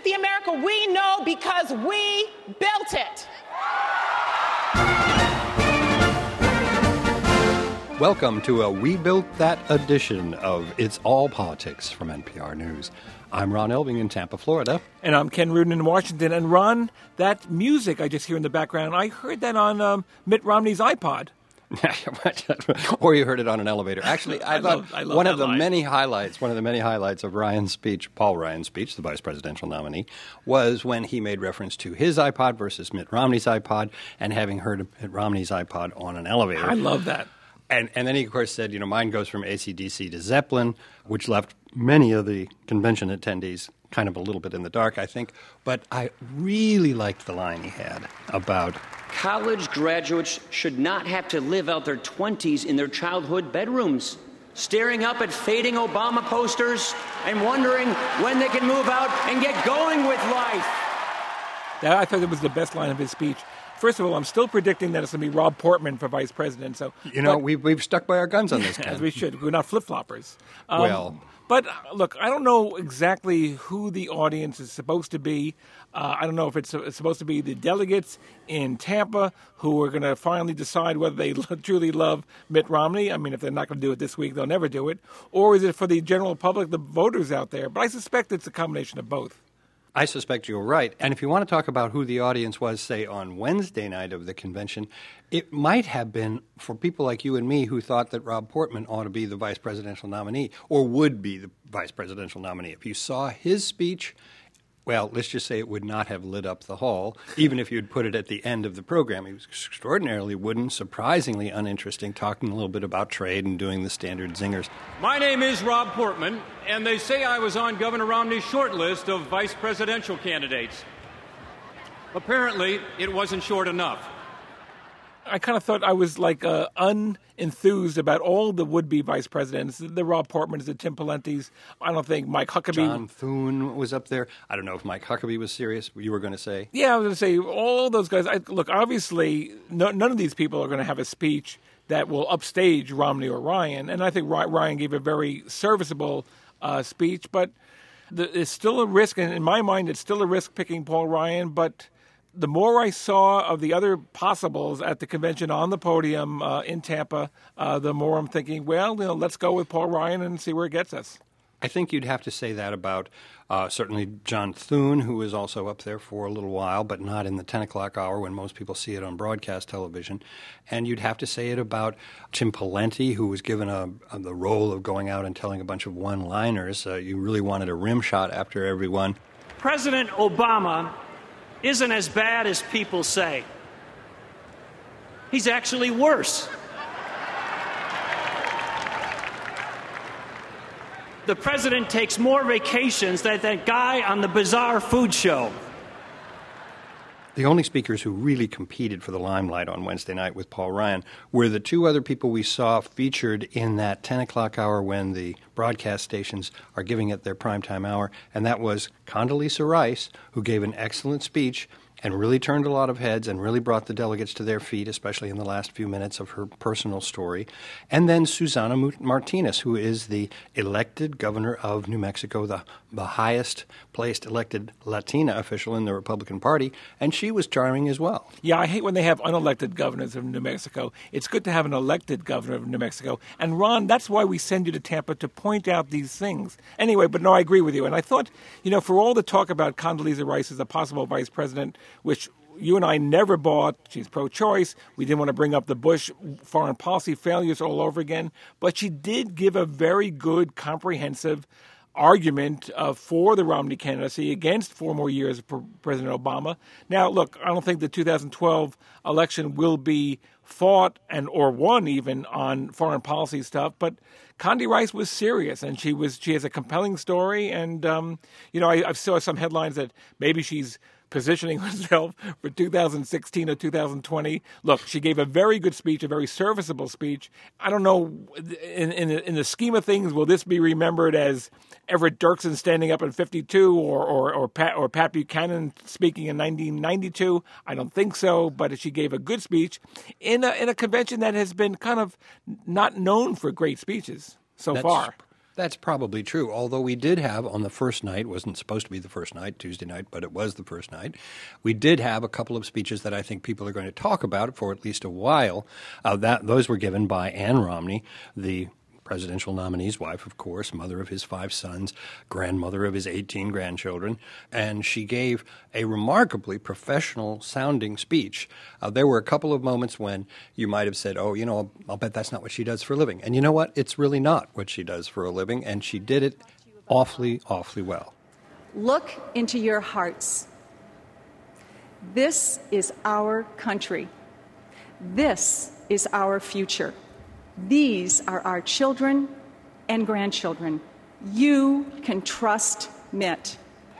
the America we know because we built it. Welcome to a We Built That edition of It's All Politics from NPR News. I'm Ron Elving in Tampa, Florida. And I'm Ken Rudin in Washington. And Ron, that music I just hear in the background, I heard that on Mitt Romney's iPod. Or you heard it on an elevator. Actually, I love one of the line. many highlights of Ryan's speech, Paul Ryan's speech, the vice presidential nominee, was when he made reference to his iPod versus Mitt Romney's iPod and having heard Mitt Romney's iPod on an elevator. I love that. And then he, of course, said, mine goes from AC/DC to Zeppelin, which left many of the convention attendees kind of a little bit in the dark, I think. But I really liked the line he had about college graduates should not have to live out their 20s in their childhood bedrooms, staring up at fading Obama posters and wondering when they can move out and get going with life. I thought it was the best line of his speech. First of all, I'm still predicting that it's going to be Rob Portman for vice president. So, we've stuck by our guns on this, Ken. As we should. We're not flip-floppers. But look, I don't know exactly who the audience is supposed to be. I don't know if it's supposed to be the delegates in Tampa who are going to finally decide whether they truly love Mitt Romney. I mean, if they're not going to do it this week, they'll never do it. Or is it for the general public, the voters out there? But I suspect it's a combination of both. I suspect you're right. And if you want to talk about who the audience was, say, on Wednesday night of the convention, it might have been for people like you and me who thought that Rob Portman ought to be the vice presidential nominee or would be the vice presidential nominee. If you saw his speech, well, let's just say it would not have lit up the hall, even if you'd put it at the end of the program. He was extraordinarily wooden, surprisingly uninteresting, talking a little bit about trade and doing the standard zingers. My name is Rob Portman, and they say I was on Governor Romney's short list of vice presidential candidates. Apparently, it wasn't short enough. I kind of thought I was like unenthused about all the would-be vice presidents, the Rob Portmans, the Tim Pawlenty's. I don't think Mike Huckabee. John Thune was up there. I don't know if Mike Huckabee was serious, you were going to say. Yeah, I was going to say all those guys. Look, obviously, none of these people are going to have a speech that will upstage Romney or Ryan. And I think Ryan gave a very serviceable speech. But it's still a risk, and in my mind, it's still a risk picking Paul Ryan. But the more I saw of the other possibles at the convention on the podium in Tampa, the more I'm thinking, well, let's go with Paul Ryan and see where it gets us. I think you'd have to say that about certainly John Thune, who was also up there for a little while, but not in the 10 o'clock hour when most people see it on broadcast television. And you'd have to say it about Tim Pawlenty, who was given the role of going out and telling a bunch of one-liners. You really wanted a rim shot after every one. President Obama isn't as bad as people say. He's actually worse. The president takes more vacations than that guy on the Bizarre Food Show. The only speakers who really competed for the limelight on Wednesday night with Paul Ryan were the two other people we saw featured in that 10 o'clock hour when the broadcast stations are giving it their primetime hour, and that was Condoleezza Rice, who gave an excellent speech and really turned a lot of heads and really brought the delegates to their feet, especially in the last few minutes of her personal story. And then Susana Martinez, who is the elected governor of New Mexico, the highest-placed elected Latina official in the Republican Party, and she was charming as well. Yeah, I hate when they have unelected governors of New Mexico. It's good to have an elected governor of New Mexico. And, Ron, that's why we send you to Tampa, to point out these things. Anyway, but no, I agree with you. And I thought, for all the talk about Condoleezza Rice as a possible vice president, which you and I never bought. She's pro-choice. We didn't want to bring up the Bush foreign policy failures all over again. But she did give a very good, comprehensive argument for the Romney candidacy against 4 more years of President Obama. Now, look, I don't think the 2012 election will be fought or won even on foreign policy stuff, but Condi Rice was serious, and she has a compelling story. And I saw some headlines that maybe she's positioning herself for 2016 or 2020. Look, she gave a very good speech, a very serviceable speech. I don't know, in the scheme of things, will this be remembered as Everett Dirksen standing up in 52 or Pat Buchanan speaking in 1992? I don't think so, but she gave a good speech in a convention that has been kind of not known for great speeches so far. That's probably true, although we did have on the first night, wasn't supposed to be the first night, Tuesday night, but it was the first night, we did have a couple of speeches that I think people are going to talk about for at least a while. Those were given by Ann Romney, the presidential nominee's wife, of course, mother of his 5 sons, grandmother of his 18 grandchildren, and she gave a remarkably professional-sounding speech. There were a couple of moments when you might have said, oh, I'll bet that's not what she does for a living. And you know what? It's really not what she does for a living, and she did it awfully, awfully well. Look into your hearts. This is our country. This is our future. These are our children and grandchildren. You can trust Mitt.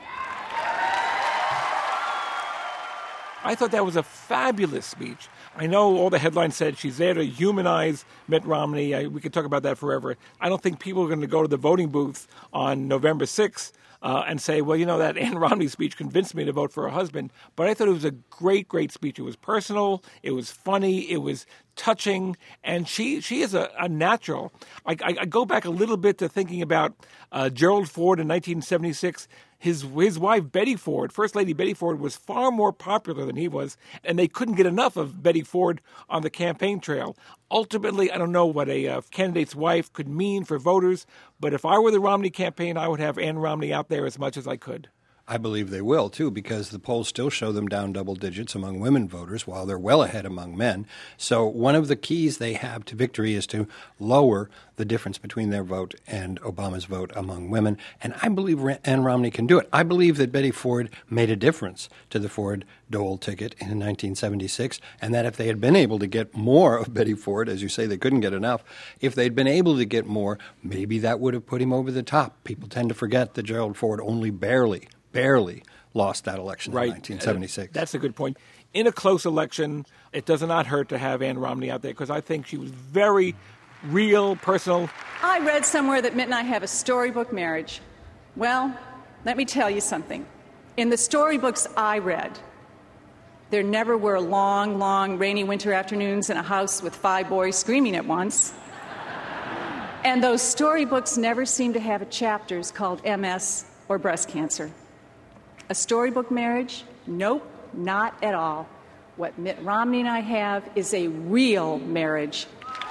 I thought that was a fabulous speech. I know all the headlines said she's there to humanize Mitt Romney. We could talk about that forever. I don't think people are going to go to the voting booth on November 6th and say, well, that Ann Romney speech convinced me to vote for her husband. But I thought it was a great, great speech. It was personal. It was funny. It was touching. And she is a natural. I go back a little bit to thinking about Gerald Ford in 1976. His wife, Betty Ford, First Lady Betty Ford, was far more popular than he was, and they couldn't get enough of Betty Ford on the campaign trail. Ultimately, I don't know what a candidate's wife could mean for voters, but if I were the Romney campaign, I would have Ann Romney out there as much as I could. I believe they will, too, because the polls still show them down double digits among women voters while they're well ahead among men. So one of the keys they have to victory is to lower the difference between their vote and Obama's vote among women. And I believe Ann Romney can do it. I believe that Betty Ford made a difference to the Ford-Dole ticket in 1976, and that if they had been able to get more of Betty Ford, as you say, they couldn't get enough, if they'd been able to get more, maybe that would have put him over the top. People tend to forget that Gerald Ford only barely lost that election in 1976. That's a good point. In a close election, it does not hurt to have Ann Romney out there because I think she was very real, personal. I read somewhere that Mitt and I have a storybook marriage. Well, let me tell you something. In the storybooks I read, there never were long, long, rainy winter afternoons in a house with 5 boys screaming at once. And those storybooks never seemed to have chapters called MS or breast cancer. A storybook marriage? Nope, not at all. What Mitt Romney and I have is a real marriage.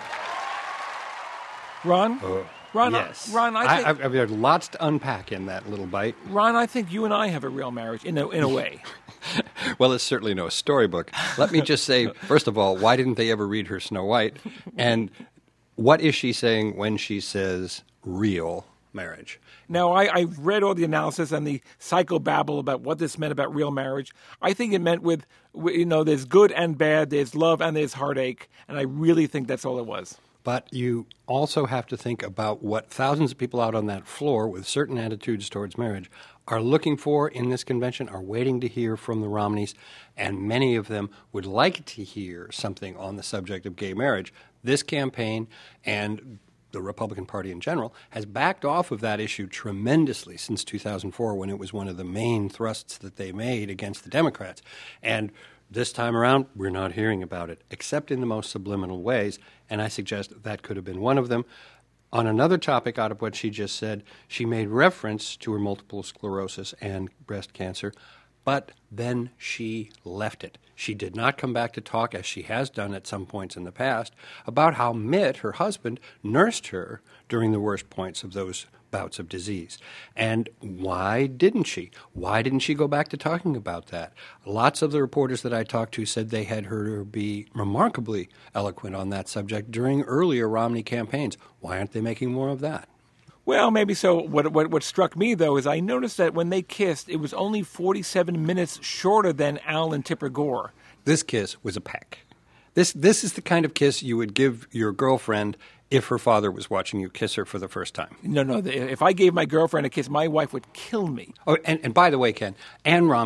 Ron? Yes. Ron, I've got lots to unpack in that little bite. Ron, I think you and I have a real marriage in a way. Well, it's certainly no storybook. Let me just say, first of all, why didn't they ever read her Snow White? And what is she saying when she says real marriage? Now, I've read all the analysis and the psychobabble about what this meant about real marriage. I think it meant there's good and bad, there's love and there's heartache, and I really think that's all it was. But you also have to think about what thousands of people out on that floor with certain attitudes towards marriage are looking for in this convention, are waiting to hear from the Romneys, and many of them would like to hear something on the subject of gay marriage. This campaign and the Republican Party in general has backed off of that issue tremendously since 2004 when it was one of the main thrusts that they made against the Democrats. And this time around, we're not hearing about it, except in the most subliminal ways, and I suggest that could have been one of them. On another topic out of what she just said, she made reference to her multiple sclerosis and breast cancer, but then she left it. She did not come back to talk, as she has done at some points in the past, about how Mitt, her husband, nursed her during the worst points of those bouts of disease. And why didn't she? Why didn't she go back to talking about that? Lots of the reporters that I talked to said they had heard her be remarkably eloquent on that subject during earlier Romney campaigns. Why aren't they making more of that? Well, maybe so. What struck me, though, is I noticed that when they kissed, it was only 47 minutes shorter than Al and Tipper Gore. This kiss was a peck. This is the kind of kiss you would give your girlfriend if her father was watching you kiss her for the first time. No. If I gave my girlfriend a kiss, my wife would kill me. Oh, and by the way, Ken, Ann Romney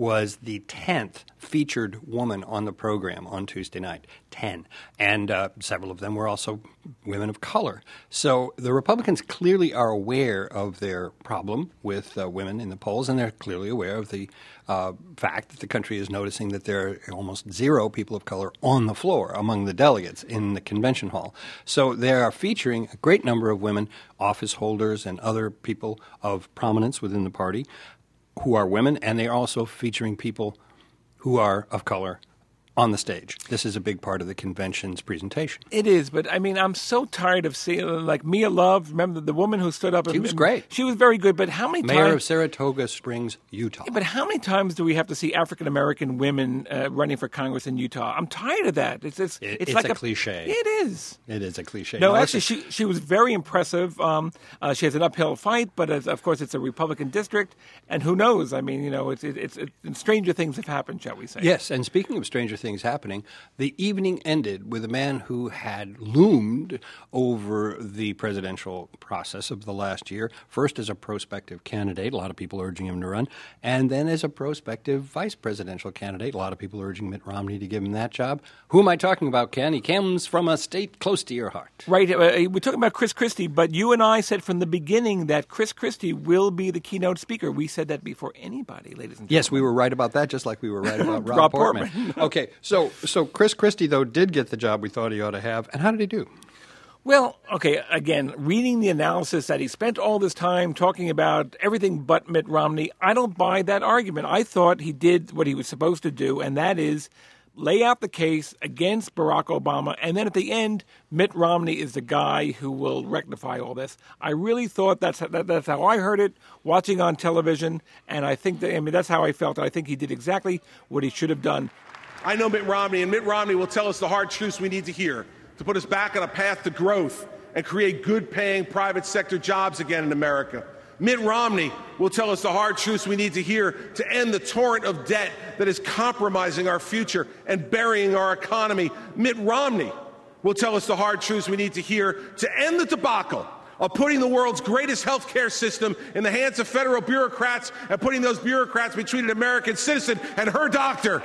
was the 10th featured woman on the program on Tuesday night. 10. And several of them were also women of color. So the Republicans clearly are aware of their problem with women in the polls, and they're clearly aware of the fact that the country is noticing that there are almost zero people of color on the floor among the delegates in the convention hall. So they are featuring a great number of women, office holders and other people of prominence within the party who are women, and they are also featuring people who are of color on the stage. This is a big part of the convention's presentation. It is, but I mean, I'm so tired of seeing, like Mia Love, remember the woman who stood up? She was great. She was very good, but how many times? Mayor of Saratoga Springs, Utah. But how many times do we have to see African-American women running for Congress in Utah? I'm tired of that. It's like a cliche. It is. It is a cliche. No, actually, she was very impressive. She has an uphill fight, but of course, it's a Republican district, and who knows? I mean, it's stranger things have happened, shall we say? Yes, and speaking of stranger things happening, the evening ended with a man who had loomed over the presidential process of the last year, first as a prospective candidate, a lot of people urging him to run, and then as a prospective vice presidential candidate, a lot of people urging Mitt Romney to give him that job. Who am I talking about, Ken? He comes from a state close to your heart. Right. We're talking about Chris Christie, but you and I said from the beginning that Chris Christie will be the keynote speaker. We said that before anybody, ladies and gentlemen. Yes, we were right about that, just like we were right about Rob Portman. Okay, so Chris Christie, though, did get the job we thought he ought to have. And how did he do? Well, okay, again, reading the analysis that he spent all this time talking about everything but Mitt Romney, I don't buy that argument. I thought he did what he was supposed to do, and that is lay out the case against Barack Obama, and then at the end, Mitt Romney is the guy who will rectify all this. I really thought that's how I heard it, watching on television, and I think that's how I felt. I think he did exactly what he should have done. I know Mitt Romney, and Mitt Romney will tell us the hard truths we need to hear to put us back on a path to growth and create good-paying private sector jobs again in America. Mitt Romney will tell us the hard truths we need to hear to end the torrent of debt that is compromising our future and burying our economy. Mitt Romney will tell us the hard truths we need to hear to end the debacle of putting the world's greatest health care system in the hands of federal bureaucrats and putting those bureaucrats between an American citizen and her doctor.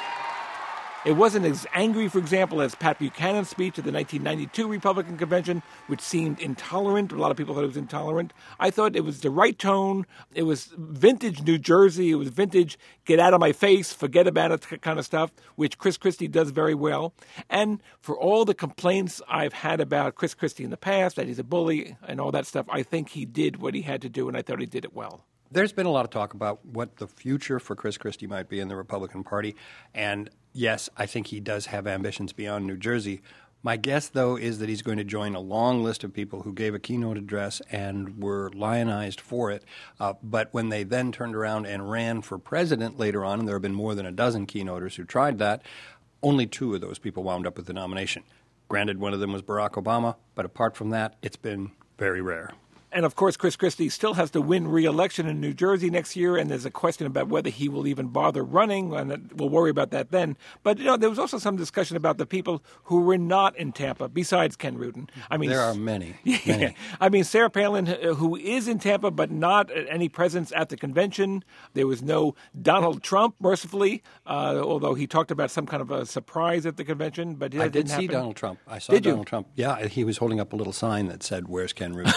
It wasn't as angry, for example, as Pat Buchanan's speech at the 1992 Republican convention, which seemed intolerant. A lot of people thought it was intolerant. I thought it was the right tone. It was vintage New Jersey. It was vintage get out of my face, forget about it kind of stuff, which Chris Christie does very well. And for all the complaints I've had about Chris Christie in the past, that he's a bully and all that stuff, I think he did what he had to do, and I thought he did it well. There's been a lot of talk about what the future for Chris Christie might be in the Republican Party, and yes, I think he does have ambitions beyond New Jersey. My guess, though, is that he's going to join a long list of people who gave a keynote address and were lionized for it, but when they then turned around and ran for president later on, and there have been more than a dozen keynoters who tried that, only 2 of those people wound up with the nomination. Granted, one of them was Barack Obama, but apart from that, it's been very rare. And, of course, Chris Christie still has to win re-election in New Jersey next year, and there's a question about whether he will even bother running, and we'll worry about that then. But, there was also some discussion about the people who were not in Tampa, besides Ken Rudin. I mean, there are many. Yeah. I mean, Sarah Palin, who is in Tampa, but not any presence at the convention. There was no Donald Trump, mercifully, although he talked about some kind of a surprise at the convention. But I did see Donald Trump. I saw Donald Trump. Yeah, he was holding up a little sign that said, "Where's Ken Rudin?"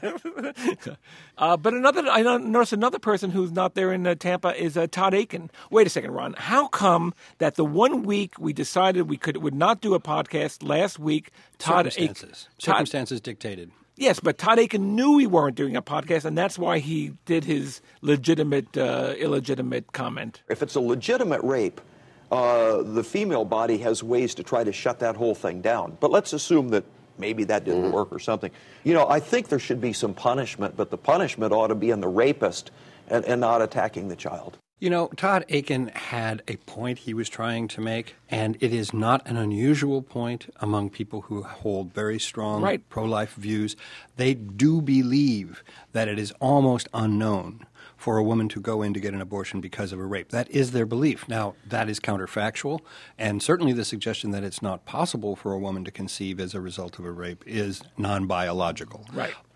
But I noticed another person who's not there in Tampa is Todd Akin. Wait a second, Ron. How come that the 1 week we decided we would not do a podcast last week, Circumstances dictated. Yes, but Todd Akin knew we weren't doing a podcast, and that's why he did his legitimate, illegitimate comment. If it's a legitimate rape, the female body has ways to try to shut that whole thing down. But let's assume that maybe that didn't work or something. I think there should be some punishment, but the punishment ought to be on the rapist and not attacking the child. Todd Akin had a point he was trying to make, and it is not an unusual point among people who hold very strong pro-life views. They do believe that it is almost unknown for a woman to go in to get an abortion because of a rape. That is their belief. Now, that is counterfactual, and certainly the suggestion that it's not possible for a woman to conceive as a result of a rape is non-biological. Right.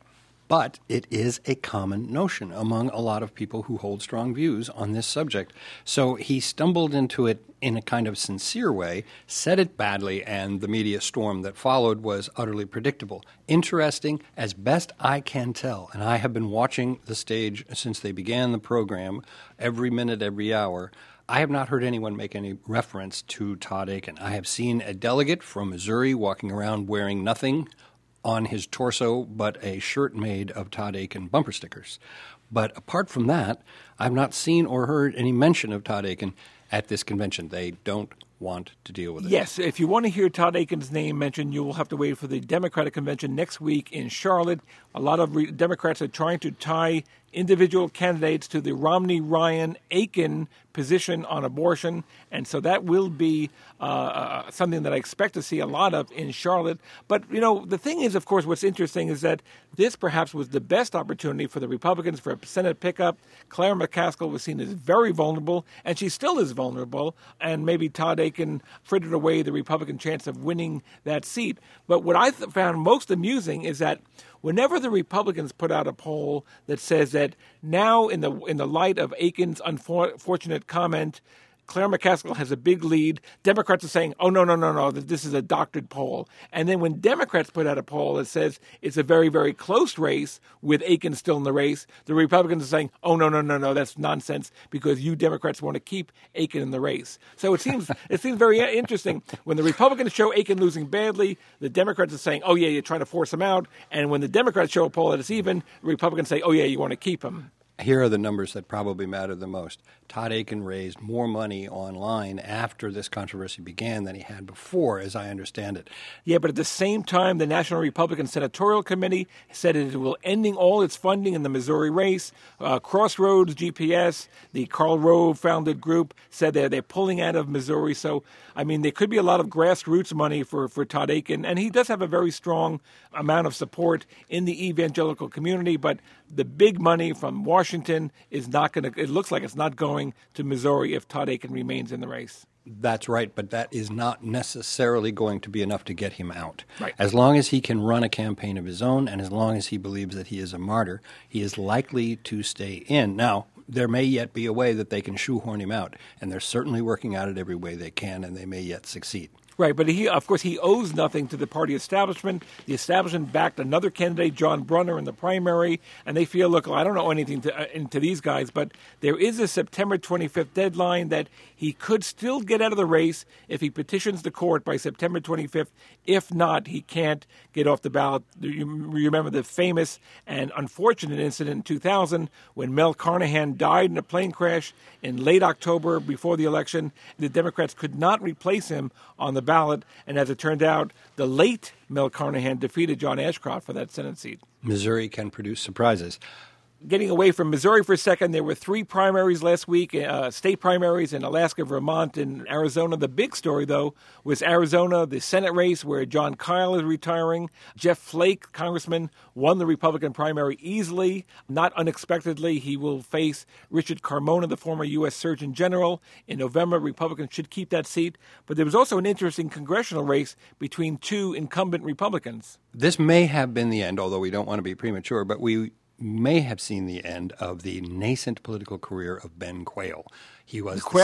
But it is a common notion among a lot of people who hold strong views on this subject. So he stumbled into it in a kind of sincere way, said it badly, and the media storm that followed was utterly predictable. Interesting, as best I can tell, and I have been watching the stage since they began the program, every minute, every hour, I have not heard anyone make any reference to Todd Akin. I have seen a delegate from Missouri walking around wearing nothing on his torso but a shirt made of Todd Akin bumper stickers. But apart from that, I've not seen or heard any mention of Todd Akin at this convention. They don't want to deal with it. Yes, if you want to hear Todd Akin's name mentioned, you will have to wait for the Democratic convention next week in Charlotte. A lot of Democrats are trying to tie individual candidates to the Romney-Ryan-Akin position on abortion, and so that will be something that I expect to see a lot of in Charlotte. But, you know, the thing is, of course, what's interesting is that this perhaps was the best opportunity for the Republicans for a Senate pickup. Claire McCaskill was seen as very vulnerable, and she still is vulnerable, and maybe Todd Akin frittered away the Republican chance of winning that seat. But what I found most amusing is that whenever the Republicans put out a poll that says that now, in the light of Akin's unfortunate comment, Claire McCaskill has a big lead, Democrats are saying, oh, no, this is a doctored poll. And then when Democrats put out a poll that says it's a very, very close race with Akin still in the race, the Republicans are saying, oh, no, that's nonsense because you Democrats want to keep Akin in the race. So it seems very interesting. When the Republicans show Akin losing badly, the Democrats are saying, oh, yeah, you're trying to force him out. And when the Democrats show a poll that it's even, the Republicans say, oh, yeah, you want to keep him. Here are the numbers that probably matter the most. Todd Akin raised more money online after this controversy began than he had before, as I understand it. Yeah, but at the same time, the National Republican Senatorial Committee said it will ending all its funding in the Missouri race. Crossroads GPS, the Karl Rove-founded group, said they're pulling out of Missouri. So, I mean, there could be a lot of grassroots money for Todd Akin, and he does have a very strong amount of support in the evangelical community, but the big money from Washington is not going to, it looks like it's not going to Missouri if Todd Akin remains in the race. That's right, but that is not necessarily going to be enough to get him out. Right. As long as he can run a campaign of his own and as long as he believes that he is a martyr, he is likely to stay in. Now, there may yet be a way that they can shoehorn him out, and they're certainly working at it every way they can, and they may yet succeed. Right, but he owes nothing to the party establishment. The establishment backed another candidate, John Brunner, in the primary, and they feel, look, I don't know anything into these guys, but there is a September 25th deadline that he could still get out of the race if he petitions the court by September 25th. If not, he can't get off the ballot. You remember the famous and unfortunate incident in 2000 when Mel Carnahan died in a plane crash in late October before the election. The Democrats could not replace him on the ballot, and as it turned out, the late Mel Carnahan defeated John Ashcroft for that Senate seat. Missouri can produce surprises. Getting away from Missouri for a second, there were 3 primaries last week, state primaries in Alaska, Vermont, and Arizona. The big story, though, was Arizona, the Senate race where John Kyle is retiring. Jeff Flake, congressman, won the Republican primary easily. Not unexpectedly, he will face Richard Carmona, the former U.S. Surgeon General. In November, Republicans should keep that seat. But there was also an interesting congressional race between 2 incumbent Republicans. This may have been the end, although we don't want to be premature, but we may have seen the end of the nascent political career of Ben Quayle. He was the Quayle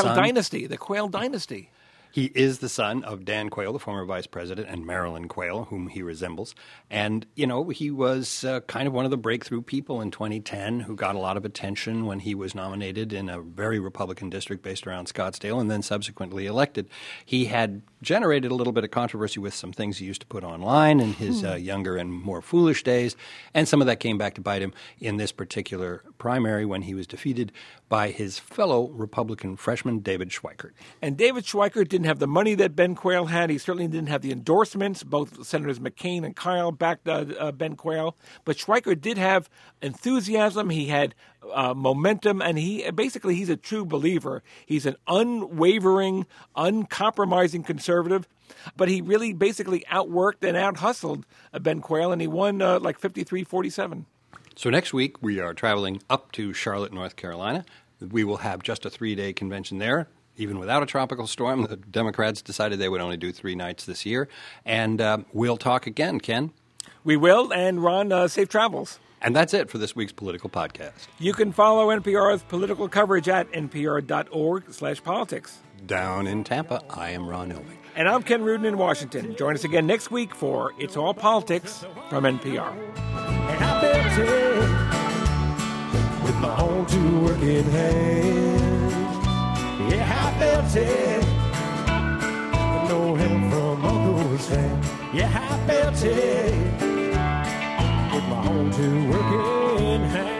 dynasty. He is the son of Dan Quayle, the former vice president, and Marilyn Quayle, whom he resembles. And, you know, he was kind of one of the breakthrough people in 2010 who got a lot of attention when he was nominated in a very Republican district based around Scottsdale and then subsequently elected. He had generated a little bit of controversy with some things he used to put online in his younger and more foolish days, and some of that came back to bite him in this particular primary when he was defeated by his fellow Republican freshman, David Schweikert. And David Schweikert didn't have the money that Ben Quayle had. He certainly didn't have the endorsements. Both Senators McCain and Kyle backed Ben Quayle. But Schweikert did have enthusiasm. He had momentum, and he's a true believer. He's an unwavering, uncompromising conservative. But he really basically outworked and out-hustled Ben Quayle, and he won like 53-47. So next week, we are traveling up to Charlotte, North Carolina. We will have just a 3-day convention there. Even without a tropical storm, the Democrats decided they would only do 3 nights this year. And we'll talk again, Ken. We will, and Ron, safe travels. And that's it for this week's Political Podcast. You can follow NPR's political coverage at npr.org/politics. Down in Tampa, I am Ron Elving. And I'm Ken Rudin in Washington. Join us again next week for It's All Politics from NPR. And I built it with my own two working hands. Yeah, I built it with no help from Uncle Sam. Yeah, I built it with my own two working hands.